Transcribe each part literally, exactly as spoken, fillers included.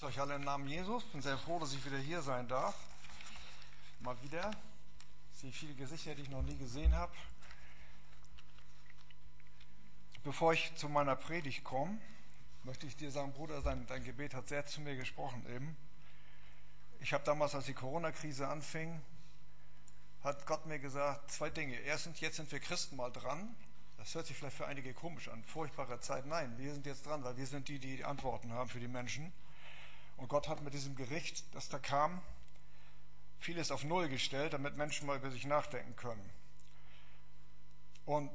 Euch alle im Namen Jesus. Ich bin sehr froh, dass ich wieder hier sein darf. Mal wieder. Ich sehe viele Gesichter, die ich noch nie gesehen habe. Bevor ich zu meiner Predigt komme, möchte ich dir sagen, Bruder, dein, dein Gebet hat sehr zu mir gesprochen eben. Ich habe damals, als die Corona-Krise anfing, hat Gott mir gesagt, zwei Dinge. Erstens, jetzt sind wir Christen mal dran. Das hört sich vielleicht für einige komisch an. Furchtbare Zeit. Nein, wir sind jetzt dran, weil wir sind die, die die Antworten haben für die Menschen. Und Gott hat mit diesem Gericht, das da kam, vieles auf Null gestellt, damit Menschen mal über sich nachdenken können. Und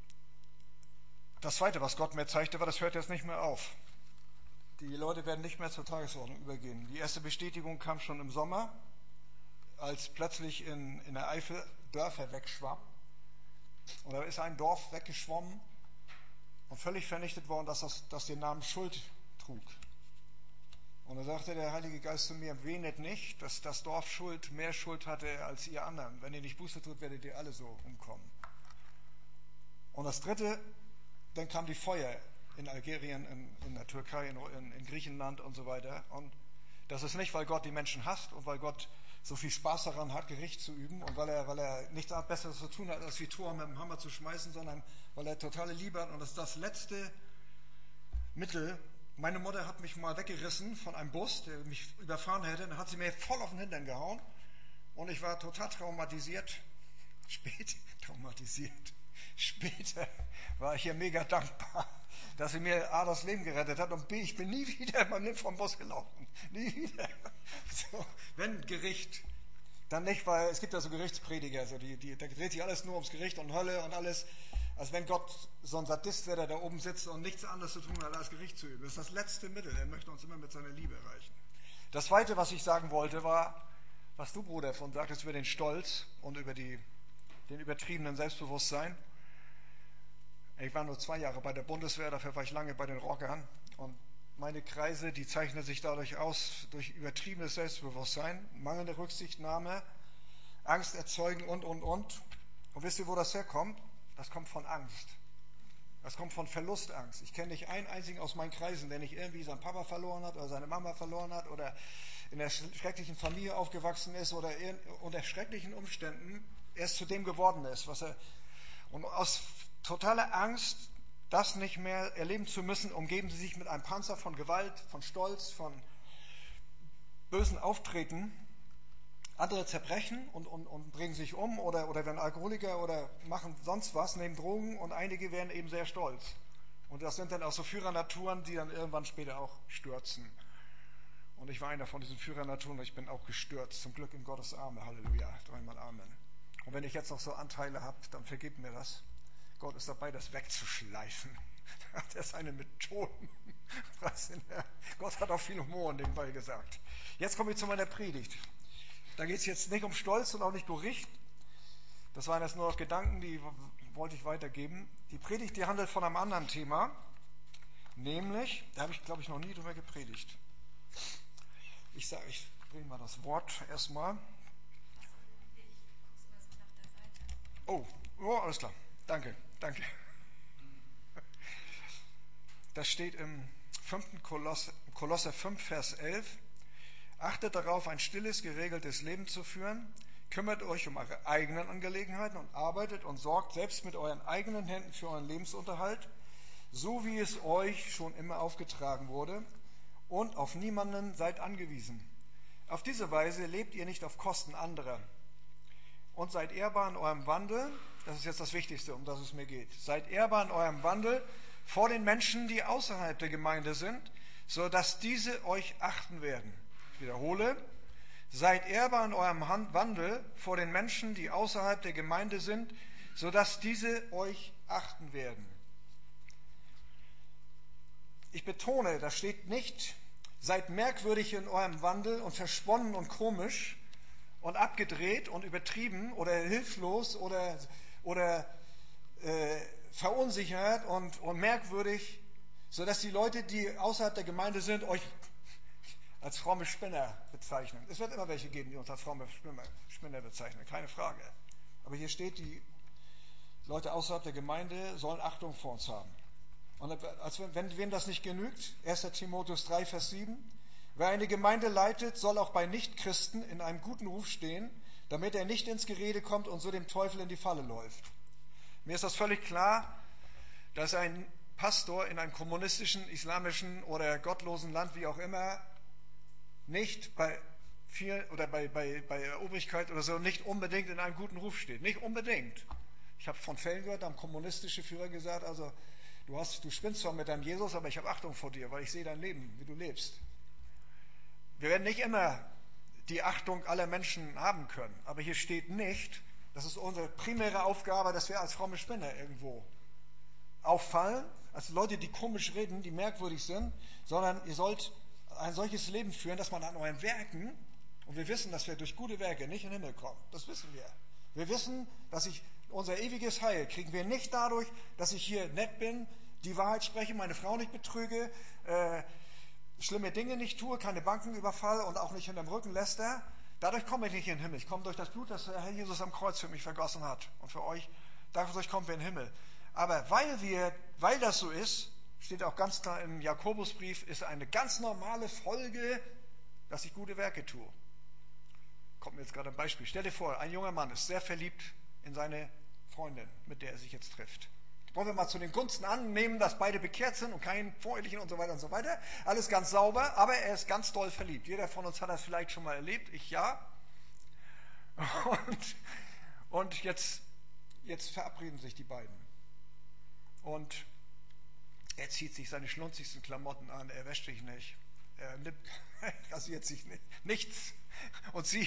das Zweite, was Gott mir zeigte, war, das hört jetzt nicht mehr auf. Die Leute werden nicht mehr zur Tagesordnung übergehen. Die erste Bestätigung kam schon im Sommer, als plötzlich in, in der Eifel Dörfer wegschwammen. Und da ist ein Dorf weggeschwommen und völlig vernichtet worden, dass das, das den Namen Schuld trug. Und da sagte der Heilige Geist zu mir, wehnet nicht, dass das Dorf Schuld, mehr Schuld hatte als ihr anderen. Wenn ihr nicht Buße tut, werdet ihr alle so umkommen. Und das Dritte, dann kam die Feuer in Algerien, in, in der Türkei, in, in Griechenland und so weiter. Und das ist nicht, weil Gott die Menschen hasst und weil Gott so viel Spaß daran hat, Gericht zu üben und weil er, weil er nichts Besseres zu tun hat, als wie Tor mit dem Hammer zu schmeißen, sondern weil er totale Liebe hat. Und das ist das letzte Mittel. Meine Mutter hat mich mal weggerissen von einem Bus, der mich überfahren hätte. Dann hat sie mir voll auf den Hintern gehauen. Und ich war total traumatisiert. Spät traumatisiert. Später war ich ihr mega dankbar, dass sie mir A, das Leben gerettet hat und B, ich bin nie wieder in meinem Leben vom Bus gelaufen. Nie wieder. So, wenn Gericht, dann nicht, weil es gibt ja so Gerichtsprediger, also die, die, da dreht sich alles nur ums Gericht und Hölle und alles. Als wenn Gott so ein Sadist wäre, der da oben sitzt und nichts anderes zu tun hat, als Gericht zu üben. Das ist das letzte Mittel. Er möchte uns immer mit seiner Liebe erreichen. Das Zweite, was ich sagen wollte, war, was du, Bruder, von sagtest über den Stolz und über die, den übertriebenen Selbstbewusstsein. Ich war nur zwei Jahre bei der Bundeswehr, dafür war ich lange bei den Rockern. Und meine Kreise, die zeichnen sich dadurch aus, durch übertriebenes Selbstbewusstsein, mangelnde Rücksichtnahme, Angst erzeugen und, und, und. Und wisst ihr, wo das herkommt? Das kommt von Angst. Das kommt von Verlustangst. Ich kenne nicht einen einzigen aus meinen Kreisen, der nicht irgendwie seinen Papa verloren hat oder seine Mama verloren hat oder in der schrecklichen Familie aufgewachsen ist oder unter schrecklichen Umständen erst zu dem geworden ist, was er. Und aus totaler Angst, das nicht mehr erleben zu müssen, umgeben sie sich mit einem Panzer von Gewalt, von Stolz, von bösen Auftreten. Andere zerbrechen und, und, und bringen sich um oder, oder werden Alkoholiker oder machen sonst was, nehmen Drogen und einige werden eben sehr stolz. Und das sind dann auch so Führernaturen, die dann irgendwann später auch stürzen. Und ich war einer von diesen Führernaturen und ich bin auch gestürzt. Zum Glück in Gottes Arme. Halleluja. Dreimal Amen. Und wenn ich jetzt noch so Anteile habe, dann vergib mir das. Gott ist dabei, das wegzuschleifen. Er hat seine Methoden. Gott hat auch viel Humor nebenbei gesagt. Jetzt komme ich zu meiner Predigt. Da geht es jetzt nicht um Stolz und auch nicht Gericht. Das waren jetzt nur noch Gedanken, die wollte ich weitergeben. Die Predigt, die handelt von einem anderen Thema. Nämlich, da habe ich, glaube ich, noch nie drüber gepredigt. Ich sage, ich bringe mal das Wort erstmal. Oh, oh, alles klar. Danke, danke. Das steht im fünften Kolosser, Kolosser fünf, Vers elf. Achtet darauf, ein stilles, geregeltes Leben zu führen. Kümmert euch um eure eigenen Angelegenheiten und arbeitet und sorgt selbst mit euren eigenen Händen für euren Lebensunterhalt, so wie es euch schon immer aufgetragen wurde. Und auf niemanden seid angewiesen. Auf diese Weise lebt ihr nicht auf Kosten anderer. Und seid ehrbar in eurem Wandel, das ist jetzt das Wichtigste, um das es mir geht. Seid ehrbar in eurem Wandel vor den Menschen, die außerhalb der Gemeinde sind, sodass diese euch achten werden. Ich wiederhole, seid ehrbar in eurem Wandel vor den Menschen, die außerhalb der Gemeinde sind, sodass diese euch achten werden. Ich betone, da steht nicht, seid merkwürdig in eurem Wandel und versponnen und komisch und abgedreht und übertrieben oder hilflos oder, oder äh, verunsichert und, und merkwürdig, sodass die Leute, die außerhalb der Gemeinde sind, euch als fromme Spinner bezeichnen. Es wird immer welche geben, die uns als fromme Spinner bezeichnen, keine Frage. Aber hier steht, die Leute außerhalb der Gemeinde sollen Achtung vor uns haben. Und als wenn, wenn wem das nicht genügt, erster Timotheus drei, Vers sieben, Wer eine Gemeinde leitet, soll auch bei Nichtchristen in einem guten Ruf stehen, damit er nicht ins Gerede kommt und so dem Teufel in die Falle läuft. Mir ist das völlig klar, dass ein Pastor in einem kommunistischen, islamischen oder gottlosen Land, wie auch immer, nicht bei viel oder bei, bei, bei der Obrigkeit oder so nicht unbedingt in einem guten Ruf steht. Nicht unbedingt. Ich habe von Fällen gehört, da haben kommunistische Führer gesagt, also du, hast, du spinnst zwar mit deinem Jesus, aber ich habe Achtung vor dir, weil ich sehe dein Leben, wie du lebst. Wir werden nicht immer die Achtung aller Menschen haben können, aber hier steht nicht, das ist unsere primäre Aufgabe, dass wir als fromme Spinner irgendwo auffallen, als Leute, die komisch reden, die merkwürdig sind, sondern ihr sollt ein solches Leben führen, dass man an euren Werken, und wir wissen, dass wir durch gute Werke nicht in den Himmel kommen, das wissen wir. Wir wissen, dass ich unser ewiges Heil kriegen wir nicht dadurch, dass ich hier nett bin, die Wahrheit spreche, meine Frau nicht betrüge, äh, schlimme Dinge nicht tue, keine Banken überfalle und auch nicht hinterm Rücken läster. Dadurch komme ich nicht in den Himmel. Ich komme durch das Blut, das der Herr Jesus am Kreuz für mich vergossen hat. Und für euch, dadurch kommen wir in den Himmel. Aber weil wir, weil das so ist, steht auch ganz klar im Jakobusbrief, ist eine ganz normale Folge, dass ich gute Werke tue. Kommt mir jetzt gerade ein Beispiel. Stell dir vor, ein junger Mann ist sehr verliebt in seine Freundin, mit der er sich jetzt trifft. Wollen wir mal zu den Gunsten annehmen, dass beide bekehrt sind und kein Vorehelichen und so weiter und so weiter. Alles ganz sauber, aber er ist ganz doll verliebt. Jeder von uns hat das vielleicht schon mal erlebt, ich ja. Und, und jetzt, jetzt verabreden sich die beiden. Und er zieht sich seine schlunzigsten Klamotten an, er wäscht sich nicht, er nimmt, rasiert sich nicht, nichts. Und sie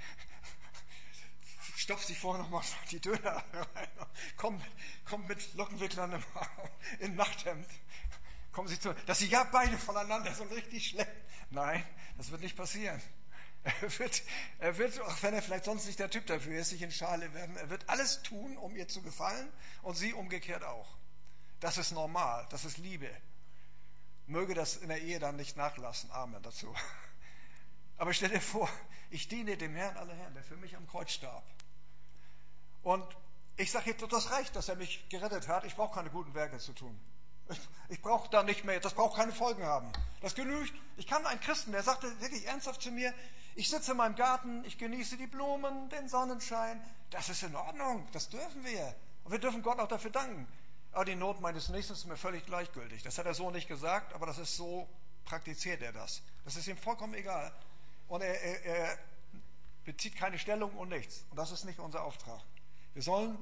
stopft sich vorher nochmal die Döner rein, kommt, kommt mit Lockenwicklern im Arm, in Nachthemd, kommen sie zu, dass sie ja beide voneinander sind richtig schlecht. Nein, das wird nicht passieren. Er wird, er wird, auch wenn er vielleicht sonst nicht der Typ dafür ist, sich in Schale werfen, er wird alles tun, um ihr zu gefallen und sie umgekehrt auch. Das ist normal, das ist Liebe. Möge das in der Ehe dann nicht nachlassen. Amen dazu. Aber stell dir vor, ich diene dem Herrn aller Herren, der für mich am Kreuz starb. Und ich sage jetzt, das reicht, dass er mich gerettet hat. Ich brauche keine guten Werke zu tun. Ich, ich brauche da nicht mehr, das braucht keine Folgen haben. Das genügt. Ich kann einen Christen, der sagte wirklich ernsthaft zu mir, ich sitze in meinem Garten, ich genieße die Blumen, den Sonnenschein. Das ist in Ordnung, das dürfen wir. Und wir dürfen Gott auch dafür danken. Aber die Not meines Nächsten ist mir völlig gleichgültig. Das hat er so nicht gesagt, aber das ist so, praktiziert er das. Das ist ihm vollkommen egal. Und er, er, er bezieht keine Stellung und nichts. Und das ist nicht unser Auftrag. Wir sollen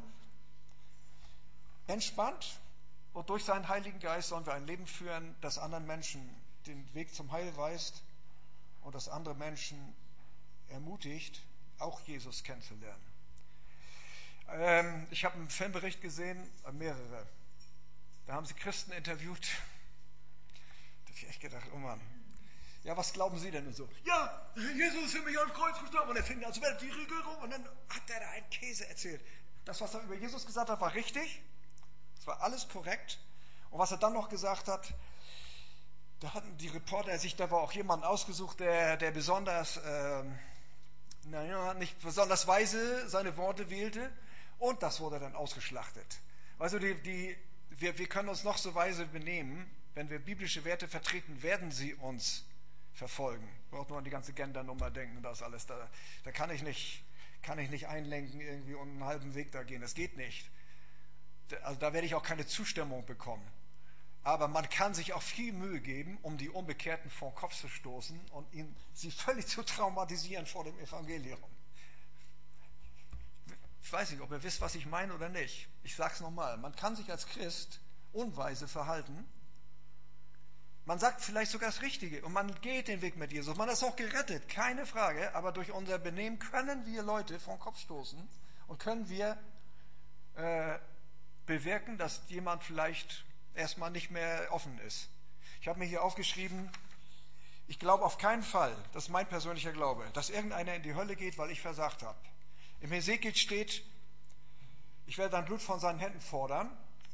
entspannt und durch seinen Heiligen Geist sollen wir ein Leben führen, das anderen Menschen den Weg zum Heil weist und das andere Menschen ermutigt, auch Jesus kennenzulernen. Ähm, ich habe einen Filmbericht gesehen, mehrere. Da haben sie Christen interviewt. Da habe ich echt gedacht, oh Mann. Ja, was glauben Sie denn? Und so, ja, Jesus ist für mich ans Kreuz gestorben. Und er fing an, als wäre die Regierung. Und dann hat er da einen Käse erzählt. Das, was er über Jesus gesagt hat, war richtig. Es war alles korrekt. Und was er dann noch gesagt hat, da hatten die Reporter sich, da war auch jemand ausgesucht, der, der besonders, ähm, naja, nicht besonders weise seine Worte wählte. Und das wurde dann ausgeschlachtet. Also die, die, wir, wir können uns noch so weise benehmen, wenn wir biblische Werte vertreten, werden sie uns verfolgen. Braucht nur an die ganze Gendernummer denken, das alles. Da, da kann ich nicht, kann ich nicht einlenken irgendwie und einen halben Weg da gehen. Das geht nicht. Also da werde ich auch keine Zustimmung bekommen. Aber man kann sich auch viel Mühe geben, um die Unbekehrten vor den Kopf zu stoßen und ihn, sie völlig zu traumatisieren vor dem Evangelium. Ich weiß nicht, ob ihr wisst, was ich meine oder nicht. Ich sage es nochmal. Man kann sich als Christ unweise verhalten. Man sagt vielleicht sogar das Richtige und man geht den Weg mit Jesus. Man ist auch gerettet, keine Frage. Aber durch unser Benehmen können wir Leute vor den Kopf stoßen und können wir äh, bewirken, dass jemand vielleicht erstmal nicht mehr offen ist. Ich habe mir hier aufgeschrieben, ich glaube auf keinen Fall, das ist mein persönlicher Glaube, dass irgendeiner in die Hölle geht, weil ich versagt habe. Im Hesekiel steht, ich werde dann Blut von seinen Händen fordern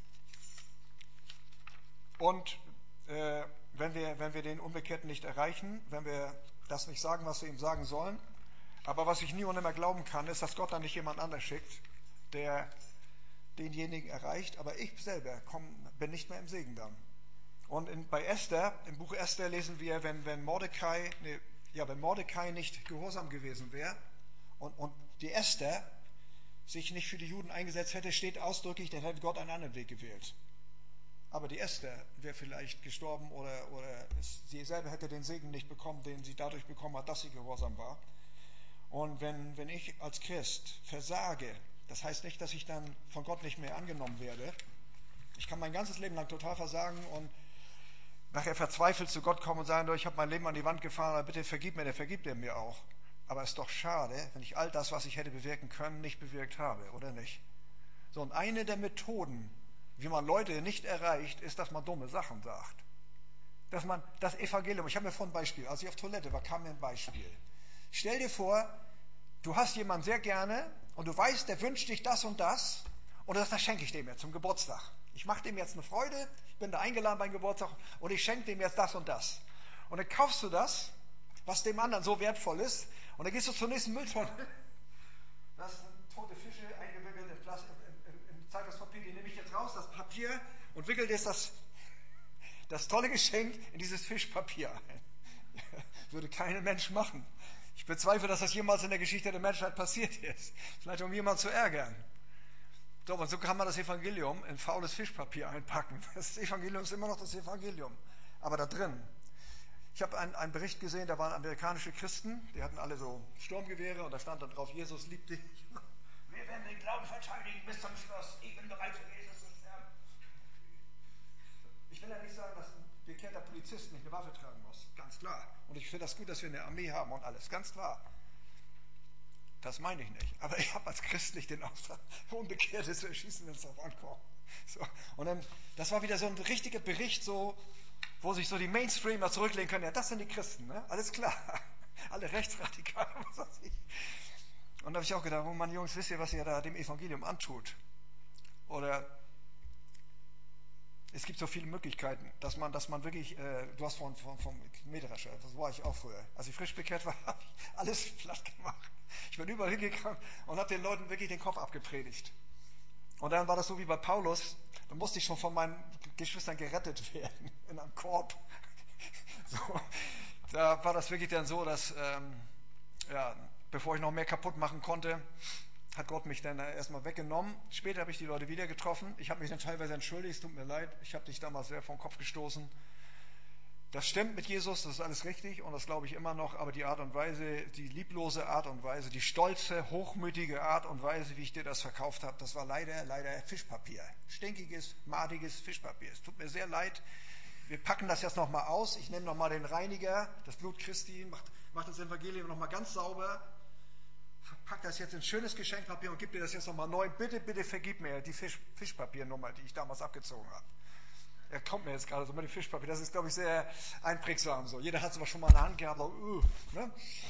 und äh, wenn wir, wenn wir den Unbekehrten nicht erreichen, wenn wir das nicht sagen, was wir ihm sagen sollen, aber was ich nie und nimmer glauben kann, ist, dass Gott dann nicht jemand anders schickt, der denjenigen erreicht, aber ich selber komm, bin nicht mehr im Segen dann. Und in, bei Esther, im Buch Esther lesen wir, wenn, wenn Mordecai, nee, ja, wenn Mordecai nicht gehorsam gewesen wäre und, und die Esther sich nicht für die Juden eingesetzt hätte, steht ausdrücklich, dann hätte Gott einen anderen Weg gewählt. Aber die Esther wäre vielleicht gestorben oder, oder es, sie selber hätte den Segen nicht bekommen, den sie dadurch bekommen hat, dass sie gehorsam war. Und wenn, wenn ich als Christ versage, das heißt nicht, dass ich dann von Gott nicht mehr angenommen werde. Ich kann mein ganzes Leben lang total versagen und nachher verzweifelt zu Gott kommen und sagen, ich habe mein Leben an die Wand gefahren, aber bitte vergib mir, der vergibt er mir auch. Aber es ist doch schade, wenn ich all das, was ich hätte bewirken können, nicht bewirkt habe, oder nicht? So, und eine der Methoden, wie man Leute nicht erreicht, ist, dass man dumme Sachen sagt. Dass man das Evangelium, ich habe mir vorhin ein Beispiel, als ich auf Toilette war, kam mir ein Beispiel. Stell dir vor, du hast jemanden sehr gerne und du weißt, der wünscht dich das und das und das, das schenke ich dem jetzt zum Geburtstag. Ich mache dem jetzt eine Freude, ich bin da eingeladen beim Geburtstag und ich schenke dem jetzt das und das. Und dann kaufst du das, was dem anderen so wertvoll ist, und dann gehst du zur nächsten Mülltonne. Das sind tote Fische eingewickelt in, Plas- in, in, in Zeitungspapier, die nehme ich jetzt raus, das Papier, und wickel jetzt das, das tolle Geschenk in dieses Fischpapier ein. Würde kein Mensch machen. Ich bezweifle, dass das jemals in der Geschichte der Menschheit passiert ist. Vielleicht um jemanden zu ärgern. So, und so kann man das Evangelium in faules Fischpapier einpacken. Das Evangelium ist immer noch das Evangelium. Aber da drin. Ich habe einen, einen Bericht gesehen, da waren amerikanische Christen, die hatten alle so Sturmgewehre und da stand dann drauf, Jesus liebt dich. Wir werden den Glauben verteidigen bis zum Schluss. Ich bin bereit für Jesus zu sterben. Ich will ja nicht sagen, dass ein bekehrter Polizist nicht eine Waffe tragen muss. Ganz klar. Und ich finde das gut, dass wir eine Armee haben und alles. Ganz klar. Das meine ich nicht. Aber ich habe als Christ nicht den Auftrag, Unbekehrte zu erschießen, wenn es darauf ankommt. So. Und dann, das war wieder so ein richtiger Bericht, so, wo sich so die Mainstreamer zurücklehnen können. Ja, das sind die Christen, ne? Alles klar. Alle rechtsradikal, was weiß ich. Und da habe ich auch gedacht, oh Mann, Jungs, wisst ihr, was ihr da dem Evangelium antut? Oder es gibt so viele Möglichkeiten, dass man, dass man wirklich, äh, du hast von, von, vom Mähdrescher, das war ich auch früher. Als ich frisch bekehrt war, habe ich alles platt gemacht. Ich bin überall hingegangen und habe den Leuten wirklich den Kopf abgepredigt. Und dann war das so wie bei Paulus, da musste ich schon von meinen Geschwistern gerettet werden, in einem Korb. So, da war das wirklich dann so, dass, ähm, ja, bevor ich noch mehr kaputt machen konnte, hat Gott mich dann erstmal weggenommen. Später habe ich die Leute wieder getroffen. Ich habe mich dann teilweise entschuldigt, es tut mir leid, ich habe dich damals sehr vom Kopf gestoßen. Das stimmt mit Jesus, das ist alles richtig und das glaube ich immer noch, aber die Art und Weise, die lieblose Art und Weise, die stolze, hochmütige Art und Weise, wie ich dir das verkauft habe, das war leider, leider Fischpapier. Stinkiges, madiges Fischpapier. Es tut mir sehr leid. Wir packen das jetzt nochmal aus. Ich nehme nochmal den Reiniger, das Blut Christi, macht, macht das Evangelium nochmal ganz sauber. Pack das jetzt in schönes Geschenkpapier und gib dir das jetzt nochmal neu. Bitte, bitte vergib mir die Fisch, Fischpapiernummer, die ich damals abgezogen habe. Er kommt mir jetzt gerade so mit dem Fischpapier. Das ist, glaube ich, sehr einprägsam. So. Jeder hat es aber schon mal in der Hand gehabt. So, uh, ne?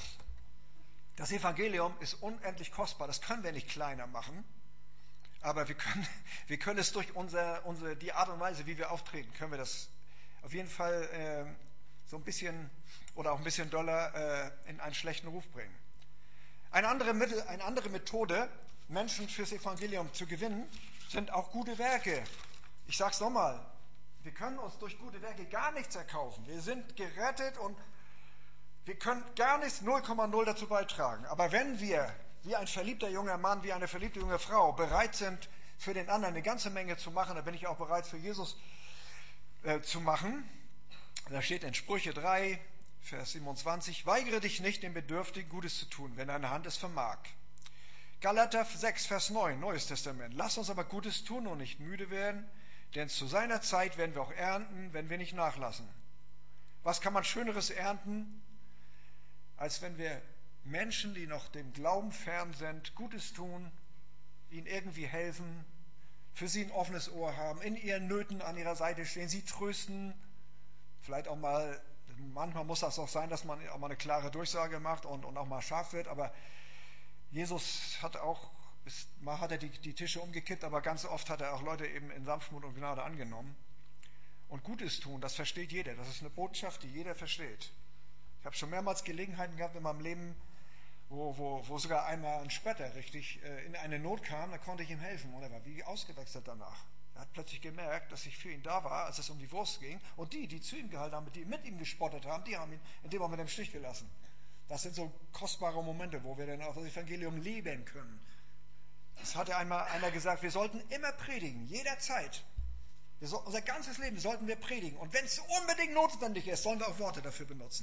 Das Evangelium ist unendlich kostbar. Das können wir nicht kleiner machen. Aber wir können, wir können es durch unser, unsere, die Art und Weise, wie wir auftreten, können wir das auf jeden Fall äh, so ein bisschen oder auch ein bisschen doller äh, in einen schlechten Ruf bringen. Eine andere, Mittel, eine andere Methode, Menschen fürs Evangelium zu gewinnen, sind auch gute Werke. Ich sage es nochmal, wir können uns durch gute Werke gar nichts erkaufen. Wir sind gerettet und wir können gar nichts null Komma null dazu beitragen. Aber wenn wir, wie ein verliebter junger Mann, wie eine verliebte junge Frau, bereit sind, für den anderen eine ganze Menge zu machen, dann bin ich auch bereit, für Jesus äh, zu machen. Da steht in Sprüche drei, Vers siebenundzwanzig, weigere dich nicht, dem Bedürftigen Gutes zu tun, wenn deine Hand es vermag. Galater sechs, Vers neun, Neues Testament. Lass uns aber Gutes tun und nicht müde werden, denn zu seiner Zeit werden wir auch ernten, wenn wir nicht nachlassen. Was kann man Schöneres ernten, als wenn wir Menschen, die noch dem Glauben fern sind, Gutes tun, ihnen irgendwie helfen, für sie ein offenes Ohr haben, in ihren Nöten an ihrer Seite stehen, sie trösten, vielleicht auch mal, manchmal muss das auch sein, dass man auch mal eine klare Durchsage macht und, und auch mal scharf wird, aber Jesus hat auch, ist, mal hat er die, die Tische umgekippt, aber ganz oft hat er auch Leute eben in Sanftmut und Gnade angenommen. Und Gutes tun, das versteht jeder. Das ist eine Botschaft, die jeder versteht. Ich habe schon mehrmals Gelegenheiten gehabt in meinem Leben, wo, wo, wo sogar einmal ein Spötter richtig äh, in eine Not kam, da konnte ich ihm helfen. Und er war wie ausgewechselt danach. Er hat plötzlich gemerkt, dass ich für ihn da war, als es um die Wurst ging. Und die, die zu ihm gehalten haben, die mit ihm gespottet haben, die haben ihn in dem Moment im Stich gelassen. Das sind so kostbare Momente, wo wir dann auch das Evangelium leben können. Es hatte einmal einer gesagt, wir sollten immer predigen, jederzeit. Wir so, unser ganzes Leben sollten wir predigen. Und wenn es unbedingt notwendig ist, sollen wir auch Worte dafür benutzen.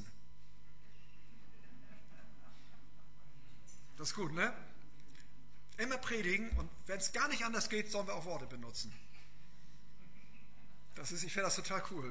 Das ist gut, ne? Immer predigen und wenn es gar nicht anders geht, sollen wir auch Worte benutzen. Das ist, ich finde das total cool.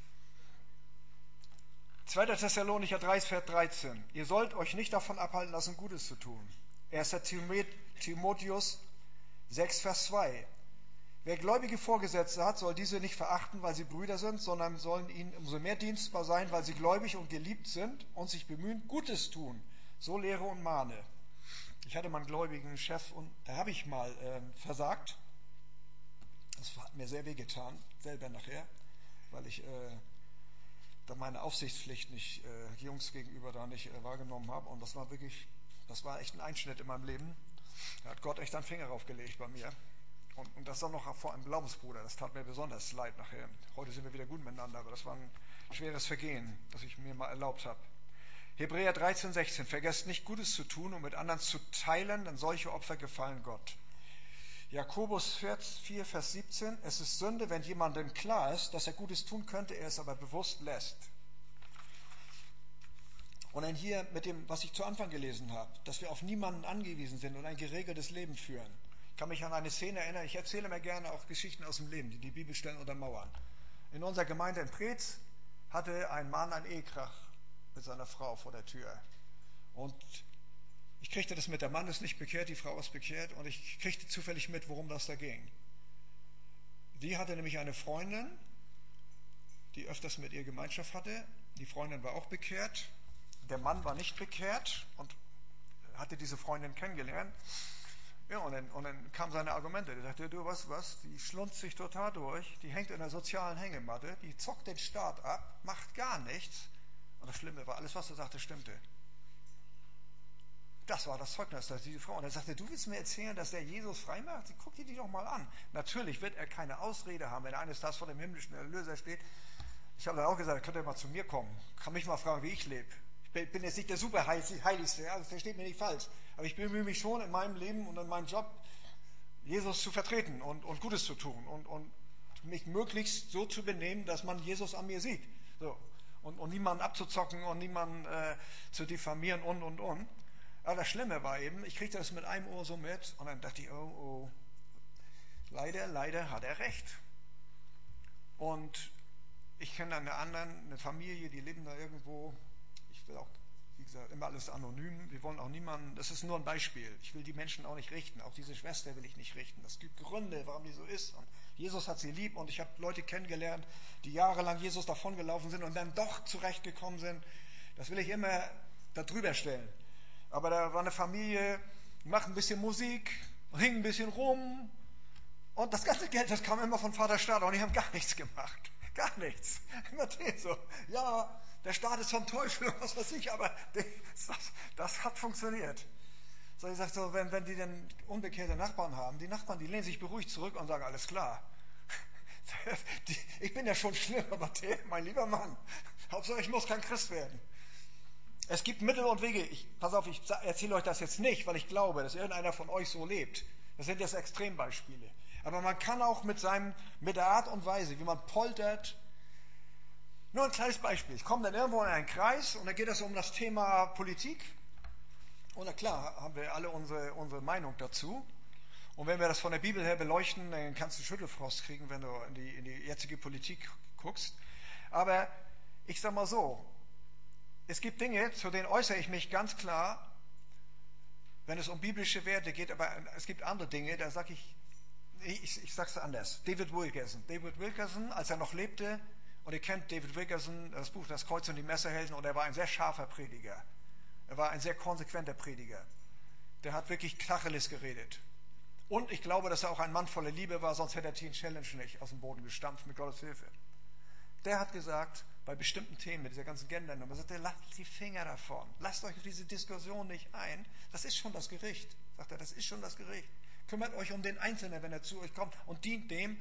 zweiter Thessalonicher drei, Vers dreizehn. Ihr sollt euch nicht davon abhalten lassen, Gutes zu tun. erster Timotheus sechs, Vers zwei. Wer gläubige Vorgesetzte hat, soll diese nicht verachten, weil sie Brüder sind, sondern sollen ihnen umso mehr dienstbar sein, weil sie gläubig und geliebt sind und sich bemühen, Gutes tun. So lehre und mahne. Ich hatte mal einen gläubigen Chef und da habe ich mal äh, versagt. Das hat mir sehr wehgetan, selber nachher, weil ich äh, da meine Aufsichtspflicht nicht äh, Jungs gegenüber da nicht äh, wahrgenommen habe. Und das war wirklich, das war echt ein Einschnitt in meinem Leben. Da hat Gott echt einen Finger draufgelegt bei mir. Und, und das dann noch vor einem Glaubensbruder. Das tat mir besonders leid nachher. Heute sind wir wieder gut miteinander, aber das war ein schweres Vergehen, das ich mir mal erlaubt habe. Hebräer dreizehn, sechzehn. Vergesst nicht, Gutes zu tun und mit anderen zu teilen, denn solche Opfer gefallen Gott. Jakobus vier, Vers siebzehn. Es ist Sünde, wenn jemandem klar ist, dass er Gutes tun könnte, er es aber bewusst lässt. Und dann hier mit dem, was ich zu Anfang gelesen habe, dass wir auf niemanden angewiesen sind und ein geregeltes Leben führen. Ich kann mich an eine Szene erinnern, ich erzähle mir gerne auch Geschichten aus dem Leben, die die Bibelstellen untermauern. In unserer Gemeinde in Preetz hatte ein Mann einen Ehekrach mit seiner Frau vor der Tür. Und ich kriegte das mit, der Mann ist nicht bekehrt, die Frau ist bekehrt und ich kriegte zufällig mit, worum das da ging. Die hatte nämlich eine Freundin, die öfters mit ihr Gemeinschaft hatte. Die Freundin war auch bekehrt. Der Mann war nicht bekehrt und hatte diese Freundin kennengelernt. Ja, und dann, und dann kamen seine Argumente. Er sagte, du, was, was, die schlunzt sich total durch, die hängt in der sozialen Hängematte, die zockt den Staat ab, macht gar nichts. Und das Schlimme war, alles, was er sagte, stimmte. Das war das Zeugnis, dass diese Frau. Und er sagte, du willst mir erzählen, dass der Jesus frei macht? Guck dir die doch mal an. Natürlich wird er keine Ausrede haben, wenn er eines Tages vor dem himmlischen Erlöser steht. Ich habe dann auch gesagt, könnt ihr mal zu mir kommen. Kann mich mal fragen, wie ich lebe. Ich bin jetzt nicht der Superheiligste, also versteht mich nicht falsch. Aber ich bemühe mich schon in meinem Leben und in meinem Job, Jesus zu vertreten und, und Gutes zu tun. Und, und mich möglichst so zu benehmen, dass man Jesus an mir sieht. So. Und, und niemanden abzuzocken und niemanden äh, zu diffamieren und, und, und. Aber das Schlimme war eben, ich kriegte das mit einem Ohr so mit und dann dachte ich, oh, oh, leider, leider hat er recht. Und ich kenne eine anderen, eine Familie, die leben da irgendwo. Ich will auch, wie gesagt, immer alles anonym. Wir wollen auch niemanden, das ist nur ein Beispiel. Ich will die Menschen auch nicht richten. Auch diese Schwester will ich nicht richten. Es gibt Gründe, warum die so ist. Und Jesus hat sie lieb und ich habe Leute kennengelernt, die jahrelang Jesus davongelaufen sind und dann doch zurechtgekommen sind. Das will ich immer da drüber stellen. Aber da war eine Familie, die macht ein bisschen Musik, hing ein bisschen rum und das ganze Geld, das kam immer von Vater Staat und die haben gar nichts gemacht. Gar nichts. Immer so, ja, der Staat ist vom Teufel und was weiß ich, aber das, das hat funktioniert. So, ich sage so, wenn, wenn die dann unbekehrte Nachbarn haben, die Nachbarn, die lehnen sich beruhigt zurück und sagen, alles klar. Die, ich bin ja schon schlimm, aber der, mein lieber Mann, Hauptsache ich muss kein Christ werden. Es gibt Mittel und Wege. Ich, pass auf, ich erzähle euch das jetzt nicht, weil ich glaube, dass irgendeiner von euch so lebt. Das sind jetzt Extrembeispiele. Aber man kann auch mit seinem, mit der Art und Weise, wie man poltert. Nur ein kleines Beispiel. Ich komme dann irgendwo in einen Kreis und da geht es um das Thema Politik. Und na klar, haben wir alle unsere, unsere Meinung dazu. Und wenn wir das von der Bibel her beleuchten, dann kannst du Schüttelfrost kriegen, wenn du in die, in die jetzige Politik guckst. Aber ich sag mal so, es gibt Dinge, zu denen äußere ich mich ganz klar, wenn es um biblische Werte geht, aber es gibt andere Dinge, da sage ich, ich, ich sage es anders. David Wilkerson. David Wilkerson, als er noch lebte, und ihr kennt David Wilkerson, das Buch Das Kreuz und die Messerhelden, und er war ein sehr scharfer Prediger. Er war ein sehr konsequenter Prediger. Der hat wirklich Tacheles geredet. Und ich glaube, dass er auch ein Mann voller Liebe war, sonst hätte er Teen Challenge nicht aus dem Boden gestampft mit Gottes Hilfe. Der hat gesagt, bei bestimmten Themen, mit dieser ganzen Gendernummer, sagt er, lasst die Finger davon. Lasst euch auf diese Diskussion nicht ein. Das ist schon das Gericht. Sagt er, das ist schon das Gericht. Kümmert euch um den Einzelnen, wenn er zu euch kommt und dient dem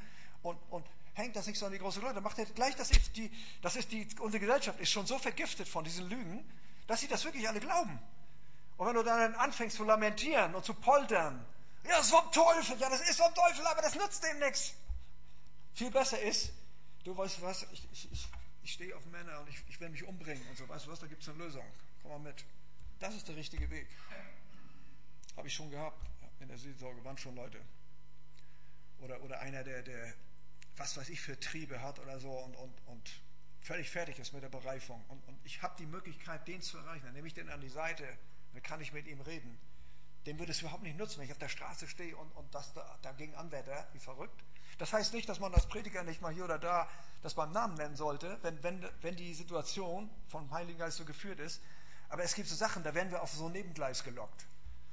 Und, und hängt das nicht so an die große Glocke. Dann macht er gleich, das ist die, das ist die, unsere Gesellschaft ist schon so vergiftet von diesen Lügen, dass sie das wirklich alle glauben. Und wenn du dann anfängst zu lamentieren und zu poltern, ja, das ist vom Teufel, ja, das ist vom Teufel, aber das nützt dem nichts. Viel besser ist, du weißt was, ich, ich, ich, ich stehe auf Männer und ich, ich will mich umbringen und so, weißt du was, da gibt es eine Lösung. Komm mal mit. Das ist der richtige Weg. Habe ich schon gehabt. In der Seelsorge waren schon Leute. Oder, oder einer, der, der, was weiß ich, für Triebe hat oder so und, und, und völlig fertig ist mit der Bereifung. Und, und ich habe die Möglichkeit, den zu erreichen. Dann nehme ich den an die Seite, dann kann ich mit ihm reden. Dem würde es überhaupt nicht nutzen, wenn ich auf der Straße stehe und, und das da, dagegen anwette, wie verrückt. Das heißt nicht, dass man als Prediger nicht mal hier oder da das beim Namen nennen sollte, wenn, wenn, wenn die Situation vom Heiligen Geist so geführt ist. Aber es gibt so Sachen, da werden wir auf so ein Nebengleis gelockt.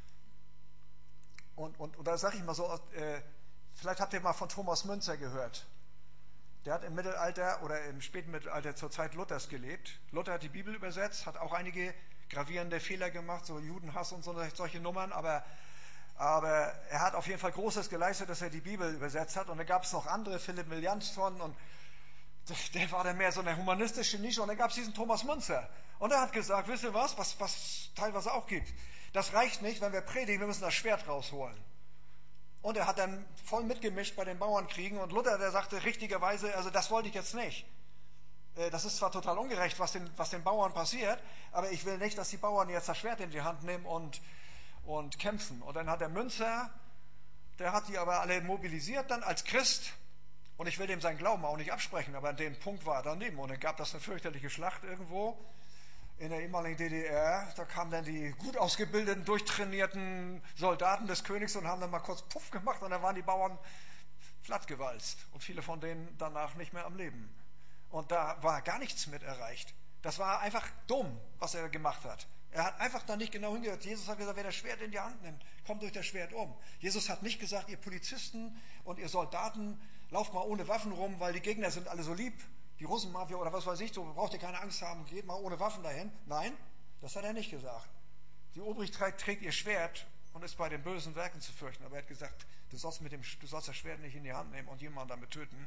Und, und, und da sage ich mal so, äh, vielleicht habt ihr mal von Thomas Müntzer gehört. Der hat im Mittelalter oder im späten Mittelalter zur Zeit Luthers gelebt. Luther hat die Bibel übersetzt, hat auch einige gravierende Fehler gemacht, so Judenhass und so, solche Nummern, aber, aber er hat auf jeden Fall Großes geleistet, dass er die Bibel übersetzt hat. Und dann gab es noch andere, Philipp Melanchthon, und der war dann mehr so eine humanistische Nische. Und dann gab es diesen Thomas Müntzer. Und er hat gesagt, wisst ihr was, was, was teilweise auch gibt, das reicht nicht, wenn wir predigen, wir müssen das Schwert rausholen. Und er hat dann voll mitgemischt bei den Bauernkriegen. Und Luther, der sagte richtigerweise, also das wollte ich jetzt nicht. Das ist zwar total ungerecht, was den, was den Bauern passiert, aber ich will nicht, dass die Bauern jetzt das Schwert in die Hand nehmen und, und kämpfen. Und dann hat der Münzer, der hat die aber alle mobilisiert dann als Christ. Und ich will dem seinen Glauben auch nicht absprechen, aber an dem Punkt war er daneben. Und dann gab das eine fürchterliche Schlacht irgendwo in der ehemaligen D D R. Da kamen dann die gut ausgebildeten, durchtrainierten Soldaten des Königs und haben dann mal kurz Puff gemacht und dann waren die Bauern plattgewalzt. Und viele von denen danach nicht mehr am Leben. Und da war gar nichts mit erreicht. Das war einfach dumm, was er gemacht hat. Er hat einfach da nicht genau hingehört. Jesus hat gesagt, wer das Schwert in die Hand nimmt, kommt durch das Schwert um. Jesus hat nicht gesagt, ihr Polizisten und ihr Soldaten, lauft mal ohne Waffen rum, weil die Gegner sind alle so lieb. Die Russenmafia oder was weiß ich, so braucht ihr keine Angst haben, geht mal ohne Waffen dahin. Nein, das hat er nicht gesagt. Die Obrigkeit trägt ihr Schwert und ist bei den bösen Werken zu fürchten. Aber er hat gesagt, du sollst, mit dem, du sollst das Schwert nicht in die Hand nehmen und jemanden damit töten,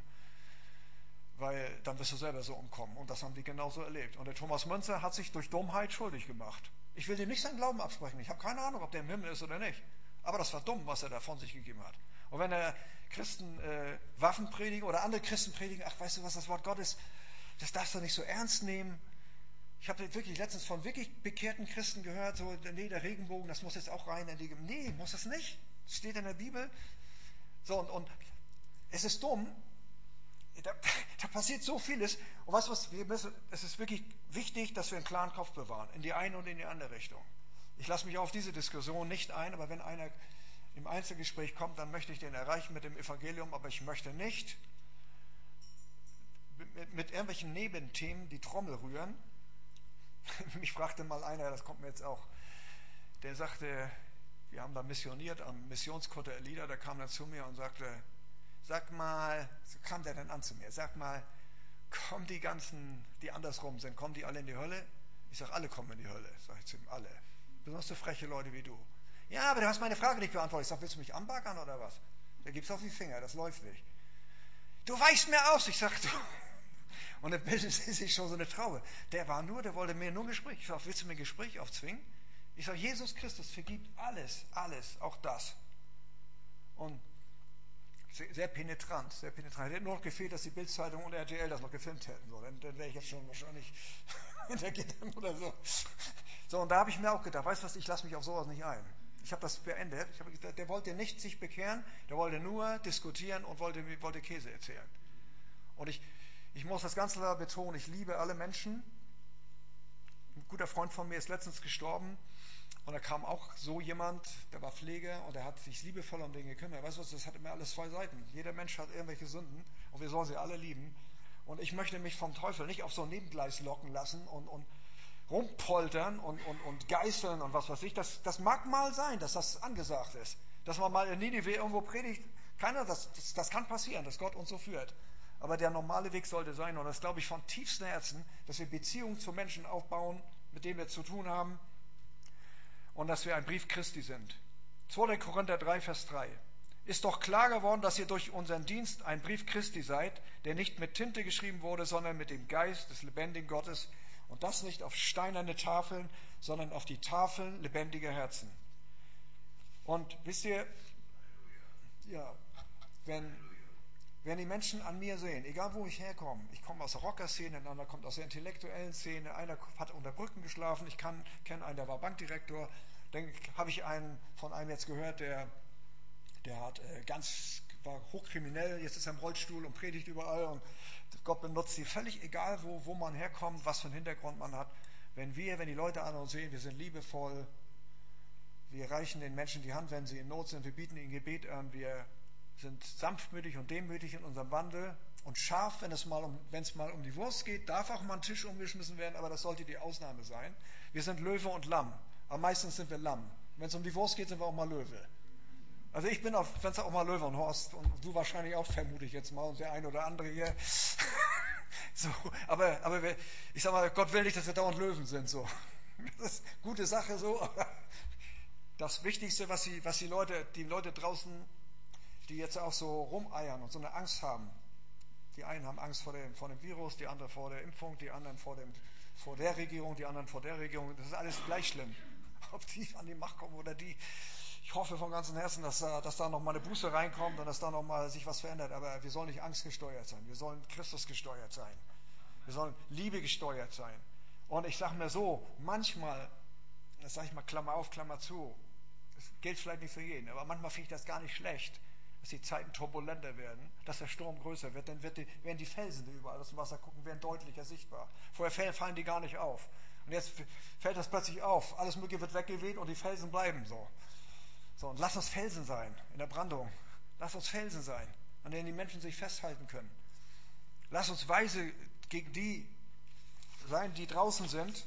weil dann wirst du selber so umkommen. Und das haben die genauso erlebt. Und der Thomas Müntzer hat sich durch Dummheit schuldig gemacht. Ich will dem nicht seinen Glauben absprechen. Ich habe keine Ahnung, ob der im Himmel ist oder nicht. Aber das war dumm, was er da von sich gegeben hat. Und wenn er Christen äh, Waffen predigen oder andere Christen predigen, ach, weißt du was, das Wort Gottes, das darfst du nicht so ernst nehmen. Ich habe wirklich letztens von wirklich bekehrten Christen gehört, so, nee, der Regenbogen, das muss jetzt auch rein in die... Nee, muss das nicht. Das steht in der Bibel. So, und, und es ist dumm, da, da passiert so vieles. Und weißt du was, wir müssen, es ist wirklich wichtig, dass wir einen klaren Kopf bewahren, in die eine und in die andere Richtung. Ich lasse mich auf diese Diskussion nicht ein, aber wenn einer im Einzelgespräch kommt, dann möchte ich den erreichen mit dem Evangelium, aber ich möchte nicht mit, mit irgendwelchen Nebenthemen die Trommel rühren. Mich fragte mal einer, das kommt mir jetzt auch, der sagte, wir haben da missioniert am Missionskutter Elida, der kam dann zu mir und sagte, sag mal, so kam der dann an zu mir, sag mal, kommen die ganzen, die andersrum sind, kommen die alle in die Hölle? Ich sage, alle kommen in die Hölle, sage ich zu ihm, alle. Besonders so freche Leute wie du. Ja, aber du hast meine Frage nicht beantwortet. Ich sage, willst du mich anbaggern oder was? Der gibt es auf die Finger, das läuft nicht. Du weichst mir aus, ich sage, du. Und dann bildet sich schon so eine Traube. Der war nur, der wollte mir nur ein Gespräch. Ich sage, willst du mir ein Gespräch aufzwingen? Ich sage, Jesus Christus vergibt alles, alles, auch das. Und sehr penetrant, sehr penetrant. Hätte nur noch gefehlt, dass die Bild-Zeitung und R T L das noch gefilmt hätten. So, dann, dann wäre ich jetzt schon wahrscheinlich hinter Gittern oder so. So, und da habe ich mir auch gedacht, weißt du was, ich lasse mich auf sowas nicht ein. Ich habe das beendet. Ich habe gesagt, der wollte nicht sich bekehren, der wollte nur diskutieren und wollte, wollte Käse erzählen. Und ich, ich muss das ganz klar betonen, ich liebe alle Menschen. Ein guter Freund von mir ist letztens gestorben. Und da kam auch so jemand, der war Pfleger und der hat sich liebevoll um den gekümmert. Weißt du was, das hat immer alles zwei Seiten. Jeder Mensch hat irgendwelche Sünden und wir sollen sie alle lieben. Und ich möchte mich vom Teufel nicht auf so ein Nebengleis locken lassen und, und rumpoltern und, und, und geißeln und was weiß ich. Das, das mag mal sein, dass das angesagt ist. Dass man mal in Ninive irgendwo predigt. Keiner, das, das, das kann passieren, dass Gott uns so führt. Aber der normale Weg sollte sein, und das glaube ich von tiefstem Herzen, dass wir Beziehungen zu Menschen aufbauen, mit denen wir zu tun haben. Und dass wir ein Brief Christi sind. zweiter Korinther drei, Vers drei. ist doch klar geworden, dass ihr durch unseren Dienst ein Brief Christi seid, der nicht mit Tinte geschrieben wurde, sondern mit dem Geist des lebendigen Gottes. Und das nicht auf steinerne Tafeln, sondern auf die Tafeln lebendiger Herzen. Und wisst ihr, ja, wenn, wenn die Menschen an mir sehen, egal wo ich herkomme, ich komme aus der Rocker-Szene, ein anderer kommt aus der intellektuellen Szene, einer hat unter Brücken geschlafen, ich kenne einen, der war Bankdirektor, dann habe ich einen von einem jetzt gehört, der Der hat äh, ganz, war hochkriminell, jetzt ist er im Rollstuhl und predigt überall und Gott benutzt sie. Völlig egal, wo, wo man herkommt, was für einen Hintergrund man hat. Wenn wir, wenn die Leute an uns sehen, wir sind liebevoll, wir reichen den Menschen die Hand, wenn sie in Not sind, wir bieten ihnen Gebet an, wir sind sanftmütig und demütig in unserem Wandel und scharf, wenn es mal um, wenn es mal um die Wurst geht, darf auch mal ein Tisch umgeschmissen werden, aber das sollte die Ausnahme sein. Wir sind Löwe und Lamm, aber meistens sind wir Lamm. Wenn es um die Wurst geht, sind wir auch mal Löwe. Also ich bin auf, wenn es auch mal Löwe und Horst und du wahrscheinlich auch, vermute ich jetzt mal, und der ein oder andere hier. so, aber, aber wir, ich sag mal, Gott will nicht, dass wir dauernd Löwen sind. So. Das ist eine gute Sache so, aber das Wichtigste, was die, was die Leute, die Leute draußen, die jetzt auch so rumeiern und so eine Angst haben. Die einen haben Angst vor dem, vor dem Virus, die anderen vor der Impfung, die anderen vor, dem, vor der Regierung, die anderen vor der Regierung. Das ist alles gleich schlimm. Ob die an die Macht kommen oder die. Ich hoffe von ganzem Herzen, dass, dass da noch mal eine Buße reinkommt und dass da noch mal sich was verändert. Aber wir sollen nicht angstgesteuert sein. Wir sollen Christus gesteuert sein. Wir sollen Liebe gesteuert sein. Und ich sage mir so, manchmal, das sage ich mal Klammer auf, Klammer zu, das gilt vielleicht nicht für jeden, aber manchmal finde ich das gar nicht schlecht, dass die Zeiten turbulenter werden, dass der Sturm größer wird. Dann wird die, werden die Felsen, die überall aus dem Wasser gucken, werden deutlicher sichtbar. Vorher fallen die gar nicht auf. Und jetzt fällt das plötzlich auf. Alles Mögliche wird weggeweht und die Felsen bleiben so. So, und lass uns Felsen sein in der Brandung. Lass uns Felsen sein, an denen die Menschen sich festhalten können. Lass uns Weise gegen die sein, die draußen sind.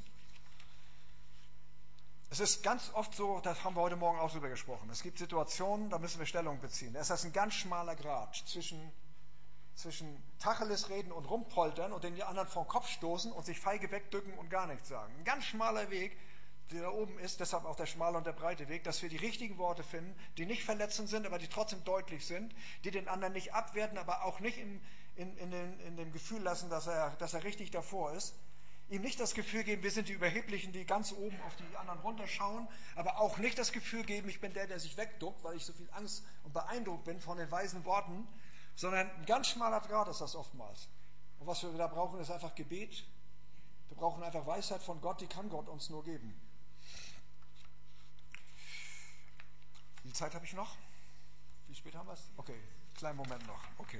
Es ist ganz oft so, das haben wir heute Morgen auch drüber gesprochen. Es gibt Situationen, da müssen wir Stellung beziehen. Da ist das ein ganz schmaler Grat zwischen, zwischen Tacheles reden und rumpoltern und den die anderen vor den Kopf stoßen und sich feige wegdücken und gar nichts sagen. Ein ganz schmaler Weg, der da oben ist, deshalb auch der schmale und der breite Weg, dass wir die richtigen Worte finden, die nicht verletzend sind, aber die trotzdem deutlich sind, die den anderen nicht abwerten, aber auch nicht in, in, in, den, in dem Gefühl lassen, dass er, dass er richtig davor ist. Ihm nicht das Gefühl geben, wir sind die Überheblichen, die ganz oben auf die anderen runterschauen, aber auch nicht das Gefühl geben, ich bin der, der sich wegduckt, weil ich so viel Angst und beeindruckt bin von den weisen Worten, sondern ein ganz schmaler Grat ist das oftmals. Und was wir da brauchen, ist einfach Gebet. Wir brauchen einfach Weisheit von Gott, die kann Gott uns nur geben. Wie viel Zeit habe ich noch? Wie spät haben wir es? Okay, kleinen Moment noch. Okay.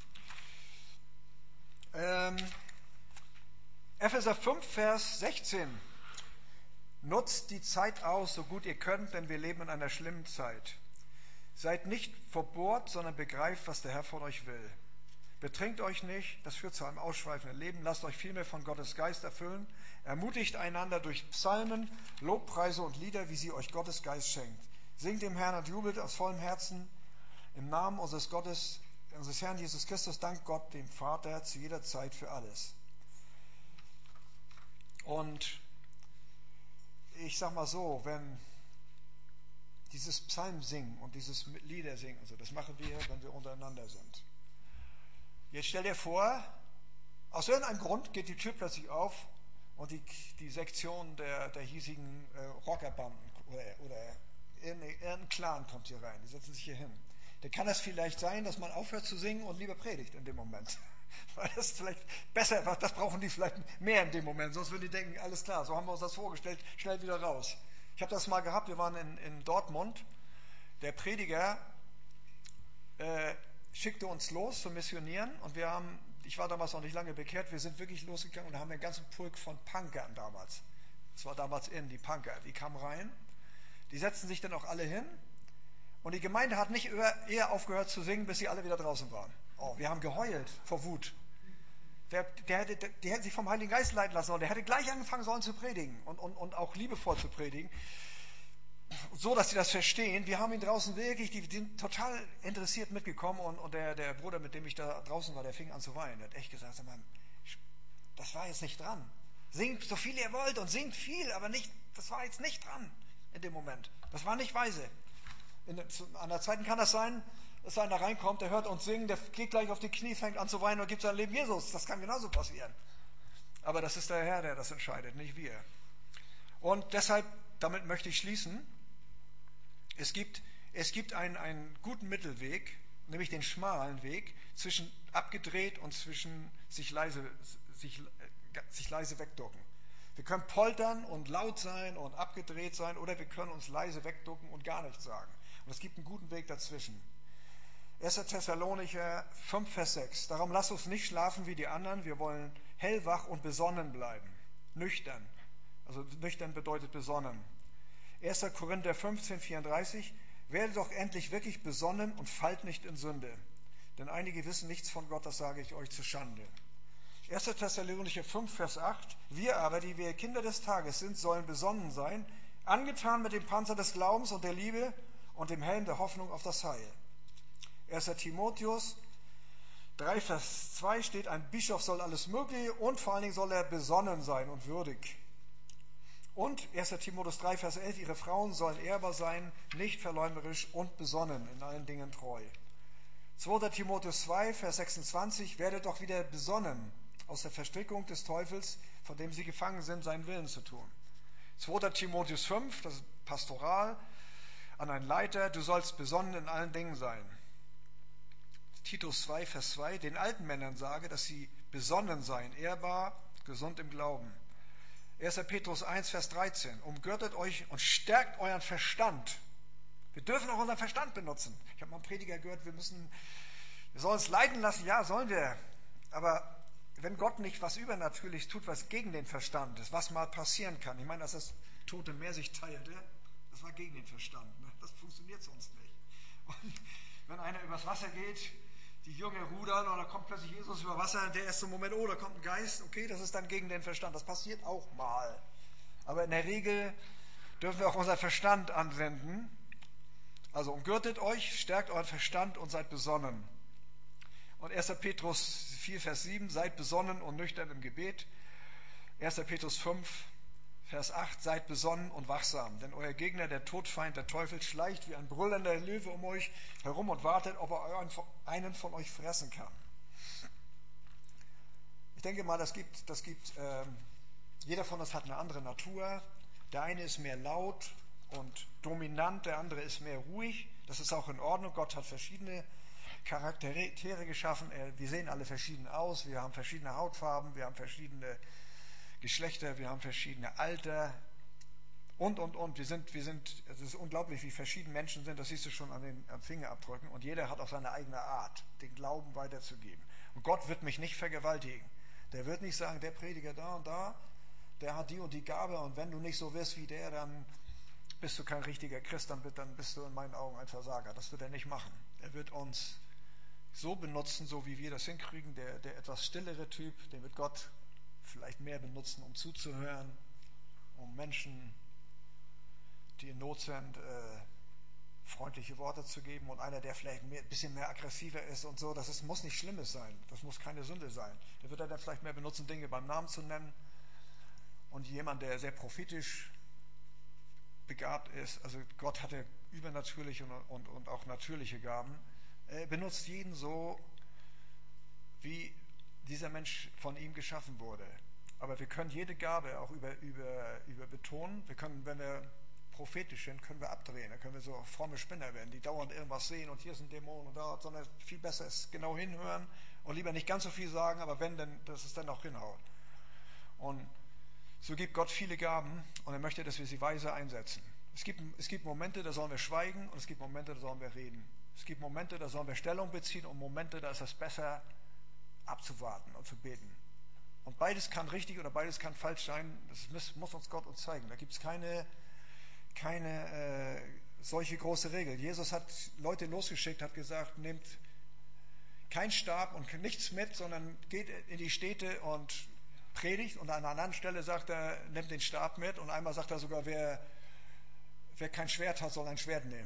Ähm, Epheser fünf, Vers sechzehn. Nutzt die Zeit aus, so gut ihr könnt, denn wir leben in einer schlimmen Zeit. Seid nicht verbohrt, sondern begreift, was der Herr von euch will. Betrinkt euch nicht, das führt zu einem ausschweifenden Leben. Lasst euch vielmehr von Gottes Geist erfüllen. Ermutigt einander durch Psalmen, Lobpreise und Lieder, wie sie euch Gottes Geist schenkt. Singt dem Herrn und jubelt aus vollem Herzen. Im Namen unseres Gottes, unseres Herrn Jesus Christus, dankt Gott dem Vater zu jeder Zeit für alles. Und ich sag mal so, wenn dieses Psalm singen und dieses Lieder singen, also das machen wir, wenn wir untereinander sind. Jetzt stell dir vor, aus irgendeinem Grund geht die Tür plötzlich auf und die, die Sektion der, der hiesigen äh, Rockerbanden oder, oder irgendein Clan kommt hier rein, die setzen sich hier hin. Dann kann es vielleicht sein, dass man aufhört zu singen und lieber predigt in dem Moment. Weil das vielleicht besser, das brauchen die vielleicht mehr in dem Moment, sonst würden die denken, alles klar, so haben wir uns das vorgestellt, schnell wieder raus. Ich habe das mal gehabt, wir waren in, in Dortmund, der Prediger äh, schickte uns los zu missionieren und wir haben, ich war damals noch nicht lange bekehrt, wir sind wirklich losgegangen und haben einen ganzen Pulk von Punkern damals, das war damals in, die Punker, die kamen rein, die setzten sich dann auch alle hin und die Gemeinde hat nicht eher aufgehört zu singen, bis sie alle wieder draußen waren. Oh, wir haben geheult vor Wut. Der, der, hätte, der, der hätte sich vom Heiligen Geist leiten lassen sollen. Der hätte gleich angefangen sollen zu predigen und, und, und auch liebevoll zu predigen. So, dass sie das verstehen. Wir haben ihn draußen wirklich, die, die sind total interessiert mitgekommen und, und der, der Bruder, mit dem ich da draußen war, der fing an zu weinen. Der hat echt gesagt, das war jetzt nicht dran. Singt so viel ihr wollt und singt viel, aber nicht, das war jetzt nicht dran in dem Moment. Das war nicht weise. In, zu, an der Zeit kann das sein, dass einer reinkommt, der hört uns singen, der geht gleich auf die Knie, fängt an zu weinen und gibt sein Leben Jesus. Das kann genauso passieren. Aber das ist der Herr, der das entscheidet, nicht wir. Und deshalb, damit möchte ich schließen, es gibt, es gibt einen, einen guten Mittelweg, nämlich den schmalen Weg zwischen abgedreht und zwischen sich leise, sich, sich leise wegducken. Wir können poltern und laut sein und abgedreht sein oder wir können uns leise wegducken und gar nichts sagen. Und es gibt einen guten Weg dazwischen. erster Thessalonicher fünf, Vers sechs. Darum lasst uns nicht schlafen wie die anderen. Wir wollen hellwach und besonnen bleiben. Nüchtern. Also nüchtern bedeutet besonnen. erster Korinther fünfzehn, vierunddreißig. Werdet doch endlich wirklich besonnen und fallt nicht in Sünde. Denn einige wissen nichts von Gott, das sage ich euch zu Schande. erster Thessalonicher fünf, Vers acht. Wir aber, die wir Kinder des Tages sind, sollen besonnen sein, angetan mit dem Panzer des Glaubens und der Liebe und dem Helm der Hoffnung auf das Heil. erster Timotheus drei, Vers zwei steht, ein Bischof soll alles Mögliche und vor allen Dingen soll er besonnen sein und würdig. Und erster Timotheus drei, Vers elf, ihre Frauen sollen ehrbar sein, nicht verleumderisch und besonnen, in allen Dingen treu. zweiter Timotheus zwei, Vers sechsundzwanzig, werdet doch wieder besonnen aus der Verstrickung des Teufels, von dem sie gefangen sind, seinen Willen zu tun. zweiter Timotheus fünf, das ist pastoral, an einen Leiter, du sollst besonnen in allen Dingen sein. Titus zwei, Vers zwei, den alten Männern sage, dass sie besonnen seien, ehrbar, gesund im Glauben. erster Petrus eins, Vers dreizehn, umgürtet euch und stärkt euren Verstand. Wir dürfen auch unseren Verstand benutzen. Ich habe mal einen Prediger gehört, wir müssen, wir sollen uns leiten lassen, ja, sollen wir. Aber wenn Gott nicht was Übernatürliches tut, was gegen den Verstand ist, was mal passieren kann. Ich meine, dass das Tote Meer sich teilte, das war gegen den Verstand. Ne? Das funktioniert sonst nicht. Und wenn einer übers Wasser geht, die Jünger rudern und da kommt plötzlich Jesus über Wasser und der erste Moment, oh, da kommt ein Geist, okay, das ist dann gegen den Verstand. Das passiert auch mal. Aber in der Regel dürfen wir auch unseren Verstand anwenden. Also umgürtet euch, stärkt euren Verstand und seid besonnen. Und erster Petrus vier, Vers sieben, seid besonnen und nüchtern im Gebet. erster Petrus fünf, Vers acht, seid besonnen und wachsam, denn euer Gegner, der Todfeind, der Teufel, schleicht wie ein brüllender Löwe um euch herum und wartet, ob er einen von euch fressen kann. Ich denke mal, das gibt, das gibt ähm, jeder von uns hat eine andere Natur. Der eine ist mehr laut und dominant, der andere ist mehr ruhig. Das ist auch in Ordnung. Gott hat verschiedene Charaktere geschaffen. Wir sehen alle verschieden aus. Wir haben verschiedene Hautfarben, wir haben verschiedene Geschlechter, wir haben verschiedene Alter und, und, und. Wir sind, wir sind, es ist unglaublich, wie verschieden Menschen sind, das siehst du schon an den am Fingerabdrücken. Und jeder hat auch seine eigene Art, den Glauben weiterzugeben. Und Gott wird mich nicht vergewaltigen. Der wird nicht sagen, der Prediger da und da, der hat die und die Gabe und wenn du nicht so wirst wie der, dann bist du kein richtiger Christ, dann bist du in meinen Augen ein Versager. Das wird er nicht machen. Er wird uns so benutzen, so wie wir das hinkriegen. Der, der etwas stillere Typ, den wird Gott vielleicht mehr benutzen, um zuzuhören, um Menschen, die in Not sind, äh, freundliche Worte zu geben. Und einer, der vielleicht ein bisschen mehr aggressiver ist und so, das ist, muss nicht Schlimmes sein. Das muss keine Sünde sein. Der wird er dann vielleicht mehr benutzen, Dinge beim Namen zu nennen. Und jemand, der sehr prophetisch begabt ist, also Gott hatte übernatürliche und, und, und auch natürliche Gaben, er benutzt jeden so, wie dieser Mensch von ihm geschaffen wurde. Aber wir können jede Gabe auch über, über, über betonen. Wir können, wenn wir prophetisch sind, können wir abdrehen. Da können wir so fromme Spinner werden, die dauernd irgendwas sehen und hier sind Dämonen und da, sondern viel besser ist genau hinhören und lieber nicht ganz so viel sagen, aber wenn, dann, dass es dann auch hinhaut. Und so gibt Gott viele Gaben und er möchte, dass wir sie weise einsetzen. Es gibt, es gibt Momente, da sollen wir schweigen und es gibt Momente, da sollen wir reden. Es gibt Momente, da sollen wir Stellung beziehen und Momente, da ist es besser, abzuwarten und zu beten. Und beides kann richtig oder beides kann falsch sein. Das muss uns Gott uns zeigen. Da gibt es keine, keine äh, solche große Regel. Jesus hat Leute losgeschickt, hat gesagt, nehmt keinen Stab und nichts mit, sondern geht in die Städte und predigt. Und an einer anderen Stelle sagt er, nehmt den Stab mit. Und einmal sagt er sogar, wer, wer kein Schwert hat, soll ein Schwert nehmen.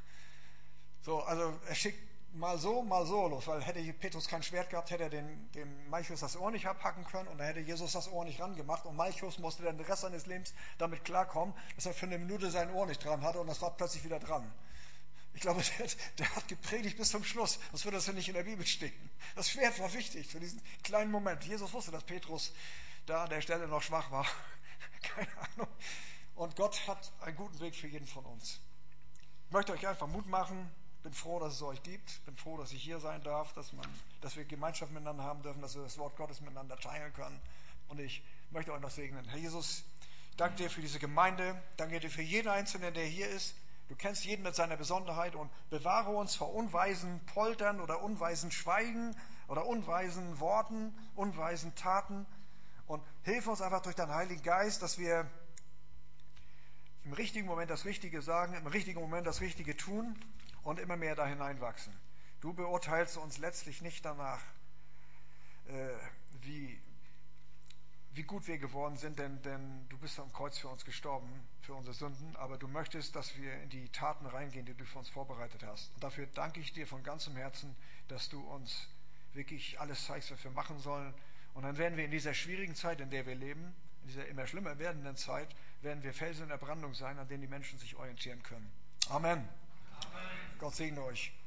So, also er schickt mal so, mal so los, weil hätte Petrus kein Schwert gehabt, hätte er den, dem Malchus das Ohr nicht abhacken können und dann hätte Jesus das Ohr nicht rangemacht und Malchus musste dann den Rest seines Lebens damit klarkommen, dass er für eine Minute sein Ohr nicht dran hatte und das war plötzlich wieder dran. Ich glaube, der, der hat gepredigt bis zum Schluss. Das würde das ja nicht in der Bibel stehen. Das Schwert war wichtig für diesen kleinen Moment. Jesus wusste, dass Petrus da an der Stelle noch schwach war. Keine Ahnung. Und Gott hat einen guten Weg für jeden von uns. Ich möchte euch einfach Mut machen. Bin froh, dass es euch gibt. Bin froh, dass ich hier sein darf, dass, man, dass wir Gemeinschaft miteinander haben dürfen, dass wir das Wort Gottes miteinander teilen können. Und ich möchte euch noch segnen. Herr Jesus, danke dir für diese Gemeinde. Danke dir für jeden Einzelnen, der hier ist. Du kennst jeden mit seiner Besonderheit und bewahre uns vor unweisen Poltern oder unweisen Schweigen oder unweisen Worten, unweisen Taten. Und hilf uns einfach durch deinen Heiligen Geist, dass wir im richtigen Moment das Richtige sagen, im richtigen Moment das Richtige tun und immer mehr da hineinwachsen. Du beurteilst uns letztlich nicht danach, äh, wie, wie gut wir geworden sind, denn, denn du bist am Kreuz für uns gestorben, für unsere Sünden, aber du möchtest, dass wir in die Taten reingehen, die du für uns vorbereitet hast. Und dafür danke ich dir von ganzem Herzen, dass du uns wirklich alles zeigst, was wir machen sollen. Und dann werden wir in dieser schwierigen Zeit, in der wir leben, in dieser immer schlimmer werdenden Zeit, werden wir Felsen in der Brandung sein, an denen die Menschen sich orientieren können. Amen. Amen. Gott segne euch.